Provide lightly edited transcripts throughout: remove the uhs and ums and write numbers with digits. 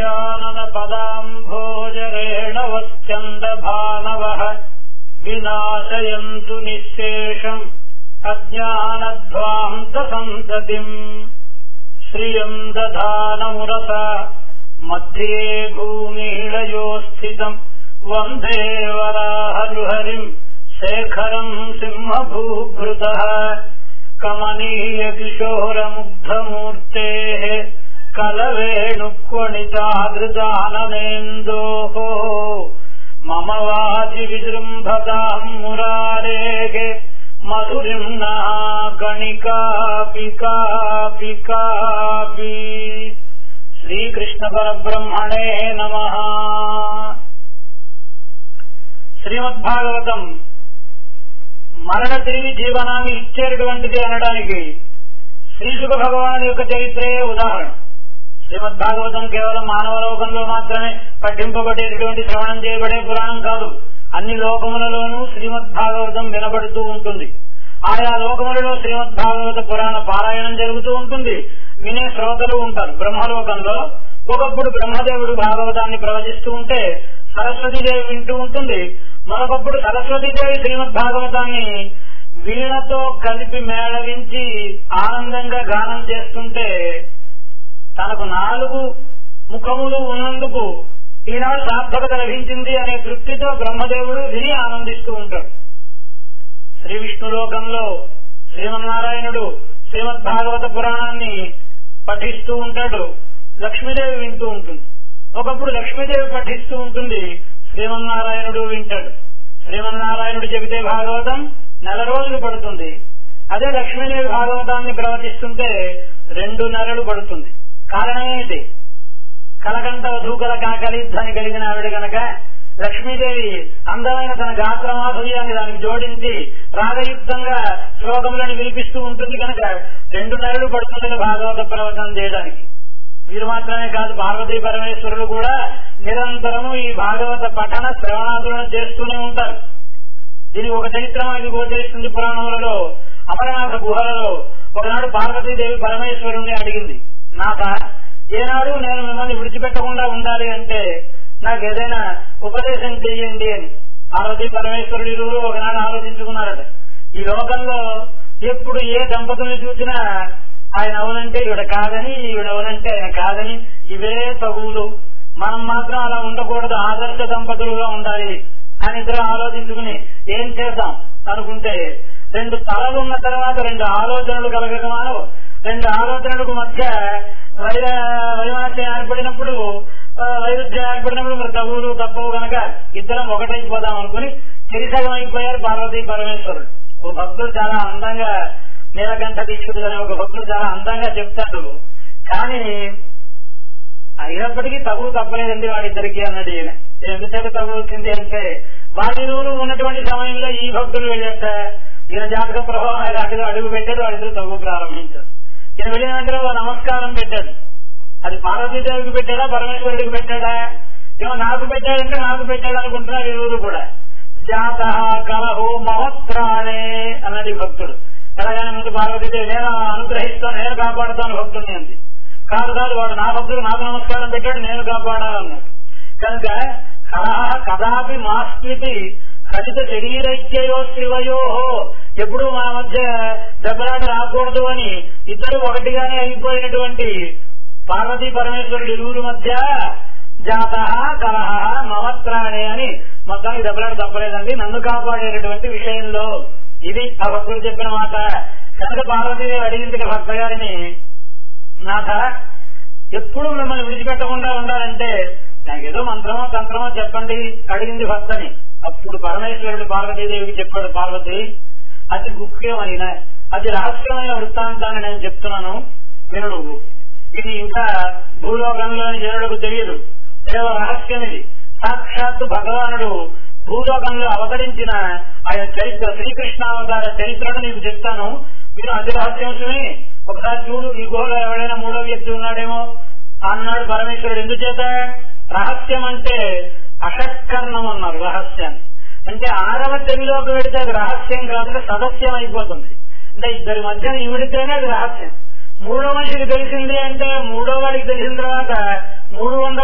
దయానన పదాంభోజరేణవశ్చందభానవః వినాశయంతు నిశ్శేషం అజ్ఞానధ్వాంత సంతతిం శ్రియం దధానమురస మధ్యే భూమిళయో స్థితం వందే వరాహనుహరిం శేఖరం సింహభూభృతః కమనీయ కిశోరముగ్ధమూర్తేః కలవేణుక్వణితాదృదాననేందోః మమ వాచి విజృంభతాం మురారేః మధురిం నః గణికాపి కాపి కాపి. శ్రీకృష్ణ పరబ్రహ్మణే నమః. శ్రీమద్భాగవతం మరణ తిరిగి జీవనాన్ని ఇచ్చేటటువంటిది అనడానికి శ్రీశుక భగవాన్ యొక్క చరిత్రే ఉదాహరణ. శ్రీమద్భాగవతం కేవలం మానవ లోకంలో మాత్రమే పఠింపబడేటటువంటి శ్రవణం చేయబడే పురాణం కాదు. అన్ని లోకములలోనూ శ్రీమద్భాగవతం వినబడుతూ ఉంటుంది. ఆయా లోకములలో శ్రీమద్భాగవత పురాణ పారాయణం జరుగుతూ ఉంటుంది. వినే శ్రోతలు ఉంటారు. బ్రహ్మలోకంలో ఒకప్పుడు బ్రహ్మదేవుడు భాగవతాన్ని ప్రవచిస్తూ ఉంటే సరస్వతీదేవి వింటూ ఉంటుంది. మరొకప్పుడు సరస్వతీదేవి శ్రీమద్భాగవతాన్ని వీణతో కలిపి మేళవించి ఆనందంగా గానం చేస్తుంటే తనకు 4 ముఖములు ఉన్నందుకు ఈనాడు సార్థకత లభించింది అనే తృప్తితో బ్రహ్మదేవుడు విని ఆనందిస్తూ ఉంటాడు. శ్రీ విష్ణులోకంలో శ్రీమన్నారాయణుడు శ్రీమద్భాగవత పురాణాన్ని పఠిస్తూ ఉంటాడు. లక్ష్మీదేవి వింటూ ఉంటుంది. ఒకప్పుడు లక్ష్మీదేవి పఠిస్తూ ఉంటుంది, శ్రీమన్నారాయణుడు వింటాడు. శ్రీమన్నారాయణుడు చెబితే భాగవతం 4 రోజులు పడుతుంది. అదే లక్ష్మీదేవి భాగవతాన్ని ప్రవచిస్తుంటే 2 నెలలు పడుతుంది. కారణమేమిటి? కలకంట వధూకల కాకలి ధ్వని కలిగిన ఆవిడ గనక లక్ష్మీదేవి అందమైన తన గాత్ర మాధుర్యాన్ని దానికి జోడించి రాగయుక్తంగా శ్లోకములను వినిపిస్తూ ఉంటుంది కనుక 2 నెలలు పడుతుంది భాగవత ప్రవచనం చేయడానికి. వీరు మాత్రమే కాదు, పార్వతీ పరమేశ్వరులు కూడా నిరంతరము ఈ భాగవత పఠన శ్రవణాదులను చేస్తూనే ఉంటారు. దీనికి ఒక చరిత్ర మనకి గోచరిస్తుంది పురాణములలో. అమరనాథ గుహలలో ఒకనాడు పార్వతీదేవి పరమేశ్వరుణ్ణి అడిగింది, నాథ, ఏనాడు నేను మిమ్మల్ని విడిచిపెట్టకుండా ఉండాలి అంటే నాకు ఏదైనా ఉపదేశం చెయ్యండి అని. పార్వతీ పరమేశ్వరుడు ఇరువురు ఒకనాడు ఆలోచించుకున్నారట. ఈ లోకంలో ఎప్పుడు ఏ దంపతుల్ని చూసినా ఆయన అవునంటే ఈవిడ కాదని, ఈవిడవనంటే ఆయన కాదని, ఇవే తగులు. మనం మాత్రం అలా ఉండకూడదు, ఆదర్శ దంపతులుగా ఉండాలి అని ఇద్దరు ఆలోచించుకుని ఏం చేద్దాం అనుకుంటే 2 తలలు ఉన్న తర్వాత 2 ఆలోచనలు కలగమాను. 2 ఆలోచనలకు మధ్య వైమాత్యం ఏర్పడినప్పుడు, వైరుధ్యం ఏర్పడినప్పుడు మరి తగులు తప్పవు కనుక ఇద్దరం ఒకటైపోదాం అనుకుని చిరిసగం అయిపోయారు పార్వతీ పరమేశ్వరుడు. ఓ భక్తుడు చాలా అందంగా, నీలకంఠ దీక్షితుడు అనే ఒక భక్తుడు చాలా అందంగా చెప్తాడు. కానీ అయినప్పటికీ తగులు తప్పలేదండి వాడిద్దరికి అన్నది. ఈయన ఎందుచేత తగులు వచ్చింది అంటే వాడిరువురు ఉన్నటువంటి సమయంలో ఈ భక్తులు వెళ్ళట. ఈయన జాతక ప్రభావం అటుగా అడుగు పెట్టాడు, వాడిద్దరు తగులు ప్రారంభించారు. ఈయన వెళ్ళిన వెంటనే నమస్కారం పెట్టాడు. అది పార్వతీదేవికి పెట్టాడా పరమేశ్వరుడికి పెట్టాడా? ఏమో నాకు పెట్టాడంటే నాకు పెట్టాడు అనుకుంటున్నారు ఇరువురు కూడా. జాత కలహో మహత్రాణే అన్నది భక్తుడు. ఎలాగైనా ముందు పార్వతీదేవి నేను అనుగ్రహిస్తాను, నేను కాపాడుతాను భక్తుడిని అంది. కాదు కాదు, వాడు నా భక్తుడు నాకు నమస్కారం పెట్టాడు, నేను కాపాడాలన్నాడు. కనుక కలహ కదాపి మాస్మితి ఖచ్చిత శరీరైక్యయో శివయో, ఎప్పుడు మన మధ్య దెబ్బలాట రాకూడదు అని ఇద్దరు ఒకటిగానే అయిపోయినటువంటి పార్వతీ పరమేశ్వరుడు ఇరువురు మధ్య జాత కలహ మమత్రాణే అని మొత్తానికి దెబ్బలాట తప్పలేదండి నన్ను కాపాడేటటువంటి విషయంలో. ఇది ఆ భక్తుడు చెప్పిన మాట. కనుక పార్వతీదేవి అడిగింది భక్త గారిని, నాథ, ఎప్పుడు మిమ్మల్ని విడిచిపెట్టకుండా ఉండాలంటే నాకు ఏదో మంత్రమో తంత్రమో చెప్పండి అడిగింది భక్తని. అప్పుడు పరమేశ్వరుడు పార్వతీదేవికి చెప్పాడు, పార్వతి, అతి ముఖ్యమైన అతి రహస్యమైన వృత్తాంతాన్ని నేను చెప్తున్నాను వినుడు. ఇది ఇంకా భూలోకంలోని జనులకు తెలియదు, ఏదో రహస్యం ఇది. సాక్షాత్తు భగవానుడు భూలోకంలో అవతరించిన ఆయన చరిత్ర, శ్రీకృష్ణావతార చరిత్రను నీకు చెప్తాను. మీరు అతి రహస్యంశమే. ఒకసారి చూడు, ఈ గుహలో ఎవరైనా 3వ వ్యక్తి ఉన్నాడేమో అన్నాడు పరమేశ్వరుడు. ఎందుచేత? రహస్యం అంటే అషట్కర్ణం అన్నారు రహస్యాన్ని. అంటే 6వ చెవిలోకి వెడితే అది రహస్యం కాదు, సదస్యం అయిపోతుంది. అంటే ఇద్దరి మధ్యన ఇవిడితేనే అది రహస్యం. 3వ మనిషికి తెలిసింది అంటే 3వ వాడికి తెలిసిన తర్వాత 300వ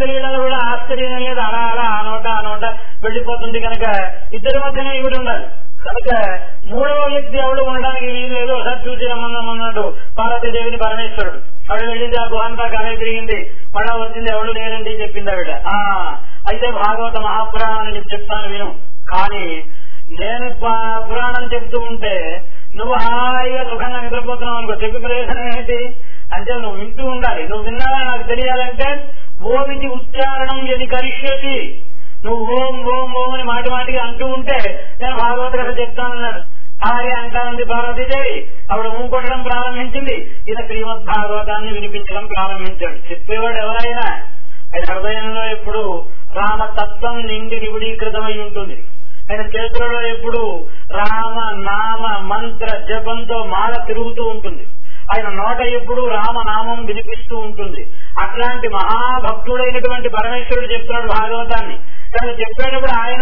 తెలియడంలో కూడా ఆశ్చర్యం లేదు. అలా అలా ఆ నోట వెళ్ళిపోతుంది కనుక ఇద్దరి మధ్యనే ఇవిడు ఉండాలి. కనుక మూడవ వ్యక్తి ఎవడు ఉండడానికి వీలు లేదు. ఒకసారి చూసి రమ్మన్నాడు పార్వతీదేవిని పరమేశ్వరుడు. ఆవిడ వెళ్ళింది, ఆ గుహంతా కానే తిరిగింది, మళ్ళా వచ్చింది, ఎవడు లేరండి చెప్పింది ఆవిడ. అయితే భాగవత మహాపురాణం అని చెప్తాను విను, కానీ నేను పురాణం చెప్తూ ఉంటే నువ్వు హాయిగా సుఖంగా నిద్రపోతున్నావు అనుకో, చెప్పి ప్రయోజనం ఏంటి అంటే నువ్వు వింటూ ఉండాలి. నువ్వు విన్నావా నాకు తెలియాలంటే ఓమిటి ఉచ్చారణం ఎది కరిష్యతి, నువ్వు ఓం ఓం ఓం అని మాటి మాటికి అంటూ ఉంటే నేను భాగవత కథ చెప్తానన్నాడు. హాయి అంటానంది పార్వతీదేవి. ఆవిడ కొట్టడం ప్రారంభించింది. ఈయన శ్రీమద్ భాగవతాన్ని వినిపించడం ప్రారంభించాడు. చెప్పేవాడు ఎవరైనా ఆయన హృదయంలో ఎప్పుడు రామతత్వం నిండి నిగుడీకృతమై ఉంటుంది. ఆయన చేతులలో ఎప్పుడు రామ నామ మంత్ర జపంతో మాల తిరుగుతూ ఉంటుంది. ఆయన నోట ఎప్పుడు రామనామం వినిపిస్తూ ఉంటుంది. అట్లాంటి మహాభక్తుడైనటువంటి పరమేశ్వరుడు చెప్తున్నాడు భాగవతాన్ని. కానీ చెప్పేటప్పుడు ఆయన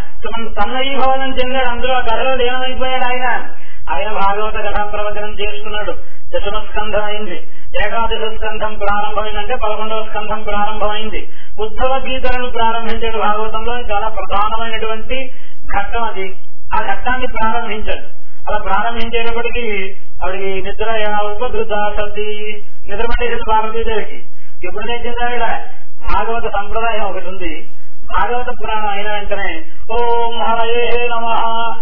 తన్నయీభవనం చెందాడు. అందులో ఆ కథలో ఏమైపోయాడు ఆయన భాగవత కథా ప్రవచనం చేస్తున్నాడు. దశమ స్కంధం అయింది, ఏకాదశ స్కంధం ప్రారంభమైందంటే 11వ స్కంధం ప్రారంభమైంది. ఉద్ధవ గీతలను ప్రారంభించాడు భాగవతంలో. చాలా ప్రధానమైనటువంటి ఘట్టం అది. ఆ ఘట్టాన్ని ప్రారంభించాడు. అలా ప్రారంభించేటప్పటికీ ఆవిడికి నిద్ర ఉపధృత సర్ది నిద్ర పట్టేసింది పార్వతీదేవికి. ఎప్పుడు తెచ్చింది ఆవిడ? భాగవత సంప్రదాయం ఒకటి ఉంది. భాగవత పురాణం అయిన వెంటనే ఓం హరయే నమః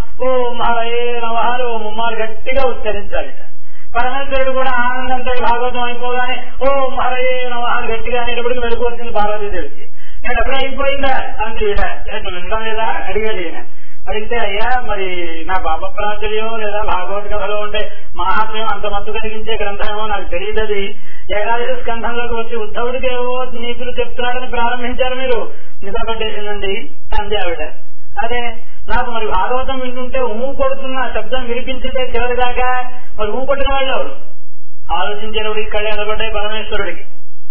ఓం హరయే నమః ఓ ముమ్మారు గట్టిగా ఉచ్చరించాలి. పరమేశ్వరుడు కూడా ఆనందంతో భాగవతం అయిపోగానే ఓం హరయే నమః గట్టిగా అనేటప్పటికి వెలుగు వచ్చింది పార్వతీదేవికి. ఎక్కడ అయిపోయిందా అంటే వినడం లేదా అడిగాడు ఈయన. అడిగితే అయ్యా మరి నా బాబా ప్రాచుర్యం లేదా భాగవత కథలో ఉండే మహాత్మ్యం అంత మత్తు కలిగించే గ్రంథమేమో నాకు తెలియదు. అది ఏకాదశి స్కంధంలోకి వచ్చి ఉద్ధవుడికి ఏవో నీతులు చెప్తున్నాడని ప్రారంభించారు మీరు, నిద్రపట్టేసిందండి అంది ఆవిడ. అదే నాకు మరి భాగవతం వింటుంటే కొడుతున్న శబ్దం వినిపించిందే చివరిదాకా. మరి కొట్టిన వాళ్ళు ఎవరు? ఆలోచించేటప్పుడు ఇక్కడ నిలబడ్డాయి పరమేశ్వరుడికి.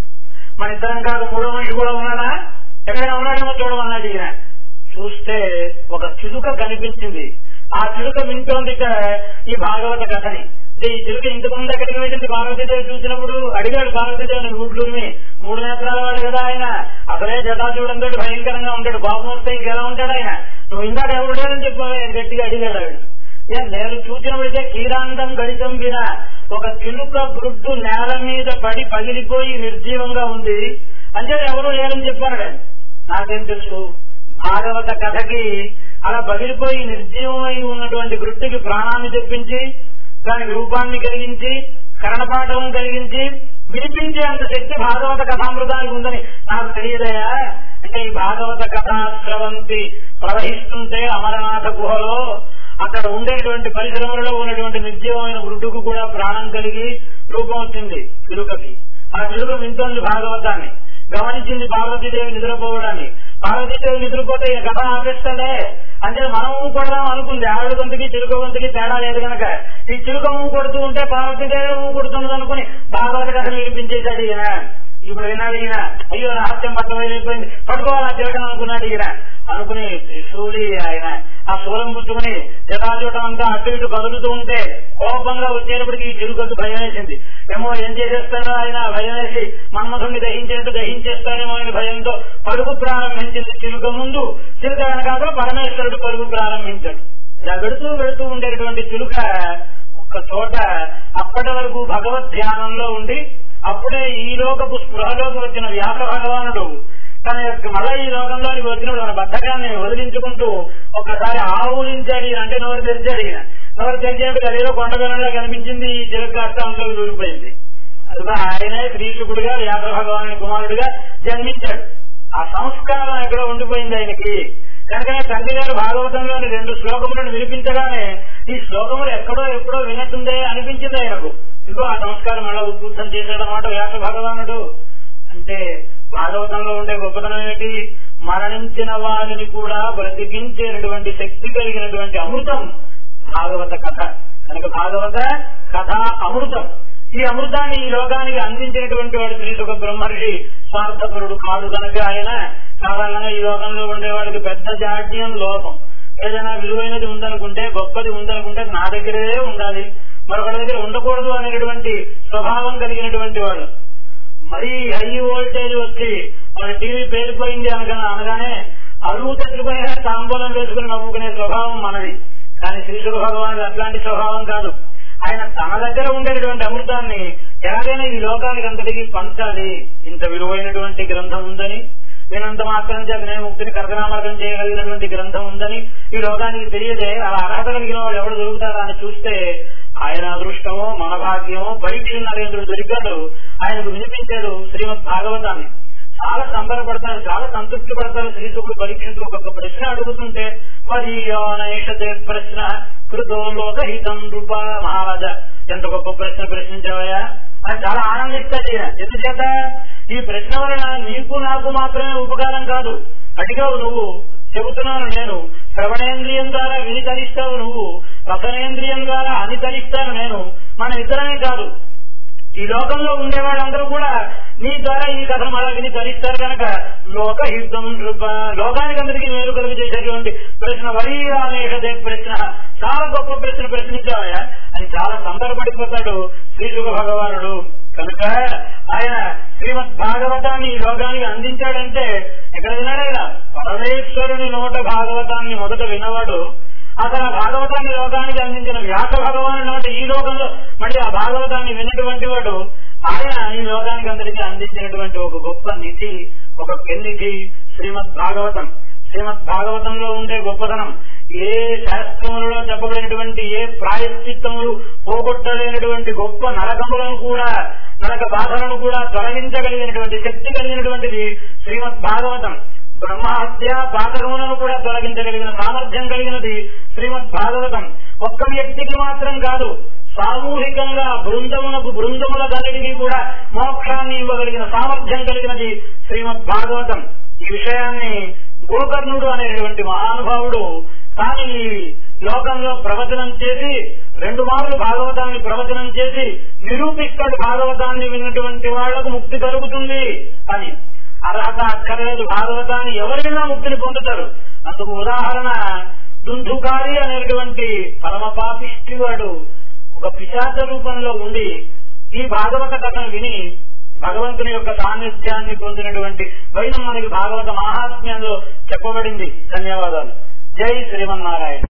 మన ఇద్దరం కాదు మూడో మనిషి కూడా ఉన్నాడా? ఎక్కడైనా ఉన్నాడేమో చూడమన్నాడు ఈయన. చూస్తే ఒక చిలుక కనిపించింది. ఆ చిలుక వింటోంది ఈ భాగవత కథని. ఈ చిలుక ఇంతకుముందు ఎక్కడికి వెళ్ళింది పార్వతీదేవి చూసినప్పుడు అడిగాడు పార్వతీదేవిని రూట్లుని. 3 నేత్రాల వాడు కదా ఆయన, అసలే జటాజూడంతో భయంకరంగా ఉంటాడు. కోపం వస్తే ఇంకెలా ఉంటాడు ఆయన. నువ్వు ఇందాక ఎవరుంటాడని చెప్పావు గట్టిగా అడిగాడు ఆవిడ. నేను చూసినప్పుడైతే కీరాంతం గడితం విన ఒక చిలుక గుడ్డు నేల మీద పడి పగిలిపోయి నిర్జీవంగా ఉంది అంటే ఎవరు లేరని చెప్పాడు. నాకేం తెలుసు? భాగవత కథకి అలా పగిలిపోయి నిర్జీవమై ఉన్నటువంటి వృత్తికి ప్రాణాన్ని తెప్పించి దానికి రూపాన్ని కలిగించి కర్ణపాఠం కలిగించి వినిపించే అంత శక్తి భాగవత కథామృతానికి ఉందని నాకు తెలియదయా. అంటే ఈ భాగవత కథాశ్రవంతి ప్రవహిస్తుంటే అమరనాథ గుహలో అక్కడ ఉండేటువంటి పరిశ్రమలలో ఉన్నటువంటి నిర్జీవమైన వృద్ధుకు కూడా ప్రాణం కలిగి రూపం వచ్చింది చిలుకకి. ఆ చిలుక వింటోంది భాగవతాన్ని. గమనించింది పార్వతీదేవి నిద్రపోవడాన్ని. పార్వతీదేవి నిద్రపోతే ఈ కథ ఆపేస్తాడే అంటే మనము కొడదాం అనుకుంది. ఆవిడ గొంతుకి చిలుక గొంతుకి తేడా లేదు కనుక ఈ చిలుక కొడుతూ ఉంటే పార్వతీదేవి కొడుతున్నది అనుకుని భాగవత కథలు వినిపించేశాడు ఈయన. ఇప్పుడు విన్నాడు ఈయన, అయ్యో రహస్యం పట్టమైపోయింది, పట్టుకోవాలి ఆ చిలకను అనుకున్నాడు ఈయన. అనుకుని శూలి ఆయన ఆ శూలం పుచ్చుకుని జటాజూటం అంతా అటు ఇటు కదులుతూ ఉంటే కోపంగా వచ్చేటప్పటికి ఈ చిలుకకు భయం వేసింది. ఏమో ఏం చేసేస్తాడో ఆయన భయం వేసి మన్మధుడిని దహించినట్టు దహించేస్తాడేమో ఆయన భయంతో పరుగు ప్రారంభించింది. చిలుక ముందు, చిలుక వెనకాల పరమేశ్వరుడు పరుగు ప్రారంభించాడు. ఇలా వెళుతూ ఉండేటువంటి చిలుక ఒక్క చోట అప్పటి వరకు భగవద్ ధ్యానంలో ఉండి అప్పుడే ఈ లోకపు స్పృహలోకి వచ్చిన వ్యాస భగవానుడు తన యొక్క మళ్ళీ ఈ లోకంలోకి వచ్చినప్పుడు తన బద్ధకాన్ని వదిలించుకుంటూ ఒక్కసారి ఆవులించాడు. అంటే నోరు తెరిచాడు. ఈయన నోరు తెరిచేప్పుడు అదేదో కొండగలంలో కనిపించింది. ఈ చిలక అష్టాంలోకి దూరిపోయింది. అందుకే ఆయనే శ్రీశుకుడుగా వ్యాస భగవాను కుమారుడిగా జన్మించాడు. ఆ సంస్కారం ఎక్కడో ఉండిపోయింది ఆయనకి. కనుకనే తండ్రి గారు భాగవతంలోని 2 శ్లోకములను వినిపించగానే ఈ శ్లోకములు ఎక్కడో ఎప్పుడో వినట్టుందే అనిపించింది ఆయనకు. ఇంకో ఆ సంస్కారం అలా ఉద్బుద్ధం చేశాడన్నమాట వ్యాస భగవానుడు. అంటే భాగవతంలో ఉండే గొప్పతనం ఏంటి? మరణించిన వారిని కూడా బ్రతికించేటటువంటి శక్తి కలిగినటువంటి అమృతం భాగవత కథ. కనుక భాగవత కథ అమృతం. ఈ అమృతాన్ని ఈ లోకానికి అందించినటువంటి వాడు శ్రీసుఖ బ్రహ్మర్షి స్వార్థపరుడు కాదు కనుక ఆయన సాధారణంగా ఈ లోకంలో ఉండేవాడికి పెద్ద జాడ్యం లోపం. ఏదైనా విలువైనది ఉందనుకుంటే, గొప్పది ఉందనుకుంటే నా దగ్గరే ఉండాలి, మరొకటి దగ్గర ఉండకూడదు అనేటటువంటి స్వభావం కలిగినటువంటి వాడు. మరీ హై వోల్టేజ్ వచ్చి మన టీవీ పేలిపోయింది అనగానే అరువు తెచ్చుకునే తాంబూలం వేసుకుని నవ్వుకునే స్వభావం మనది. కానీ శ్రీశుక భగవానుడు అట్లాంటి స్వభావం కాదు. ఆయన తన దగ్గర ఉండేటువంటి అమృతాన్ని ఎలాగైనా ఈ లోకానికి అంతటికీ పంచాలి. ఇంత విలువైనటువంటి గ్రంథం ఉందని, వినంత మాత్రం చేత నేను ముక్తిని కర్తనామర్గం చేయగలిగినటువంటి గ్రంథం ఉందని ఈ లోకానికి తెలియదే. అలా అర్హత కలిగిన వాడు ఎవరు దొరుకుతారా అని చూస్తే ఆయన అదృష్టమో మన భాగ్యమో పరీక్ష నరేంద్రుడు దొరికాడు. ఆయనకు వినిపించాడు శ్రీమద్ భాగవతాన్ని. చాలా సంబరపడతాడు, చాలా సంతృప్తి పడతాడు. శ్రీశుకుడు పరీక్షించు ఒక ప్రశ్న అడుగుతుంటే పర్యాణైషతే ప్రశ్న కృతో లోకహితం రూప. మహారాజా ఎంత గొప్ప ప్రశ్న ప్రశ్నించావయ్యా అని చాలా ఆనందిస్తాడు. ఎందుచేత ఈ ప్రశ్న వలన నీకు నాకు మాత్రమే ఉపకారం కాదు. అడిగావు నువ్వు, చెబుతున్నాను నేను. శ్రవణేంద్రియం ద్వారా విని తరిస్తావు నువ్వు, రసనేంద్రియం ద్వారా అని తరిస్తాను నేను. మన ఇద్దరమే కాదు, ఈ లోకంలో ఉండే వాళ్ళందరూ కూడా నీ ద్వారా ఈ కథను అలా విని తరిస్తారు కనుక లోకహితం లోకానికి అందరికీ మేలు కలుగు చేసేటువంటి ప్రశ్న వరీయానేషదే ప్రశ్న. చాలా గొప్ప ప్రశ్న ప్రశ్నించావయ్యా అని చాలా సంబరపడిపోతాడు శ్రీశుక భగవానుడు. కనుక ఆయన శ్రీమద్ భాగవతాన్ని ఈ లోకానికి అందించాడంటే ఎక్కడ విన్నాడైనా పరమేశ్వరుని నోట భాగవతాన్ని మొదట విన్నవాడు. అసలు ఆ భాగవతాన్ని లోకానికి అందించిన వ్యాస భగవాను నోట ఈ లోకంలో మళ్ళీ ఆ భాగవతాన్ని విన్నటువంటి వాడు. ఆయన ఈ లోకానికి అందరికీ అందించినటువంటి ఒక గొప్ప నిధి, ఒక పెన్నిధి శ్రీమద్ భాగవతం. శ్రీమద్ భాగవతంలో ఉండే గొప్పతనం ఏ శాస్త్రములలో చెప్పబడినటువంటి ఏ ప్రాయశ్చిత్తములు పోగొట్టలేనటువంటి గొప్ప నరకములను కూడా, నరక బాధలను కూడా తొలగించగలిగినటువంటి శక్తి కలిగినటువంటిది శ్రీమద్ భాగవతం. బ్రహ్మహత్య పాతకములను కూడా తొలగించగలిగిన సామర్థ్యం కలిగినది శ్రీమద్ భాగవతం. ఒక్క వ్యక్తికి మాత్రం కాదు, సామూహికంగా బృందముల కలిగి కూడా మోక్షాన్ని ఇవ్వగలిగిన సామర్థ్యం కలిగినది శ్రీమద్ భాగవతం. ఈ విషయాన్ని గోకర్ణుడు అనేటువంటి మహానుభావుడు తాను ఈ లోకంలో ప్రవచనం చేసి 2 మార్లు భాగవతాన్ని ప్రవచనం చేసి నిరూపిస్తాడు. భాగవతాన్ని విన్నటువంటి వాళ్లకు ముక్తి కలుగుతుంది అని. అర్హత అక్కర్లేదు, భాగవతాన్ని ఎవరైనా ముక్తిని పొందుతారు. అందుకు ఉదాహరణ దుందుకారి అనేటువంటి పరమ పాపిష్టి వాడు ఒక పిశాచ రూపంలో ఉండి ఈ భాగవత కథను విని భగవంతుని యొక్క సాన్నిధ్యాన్ని పొందినటువంటి వైనం మనకి భాగవత మహాత్మ్యంలో చెప్పబడింది. ధన్యవాదాలు. జై శ్రీమన్నారాయణ.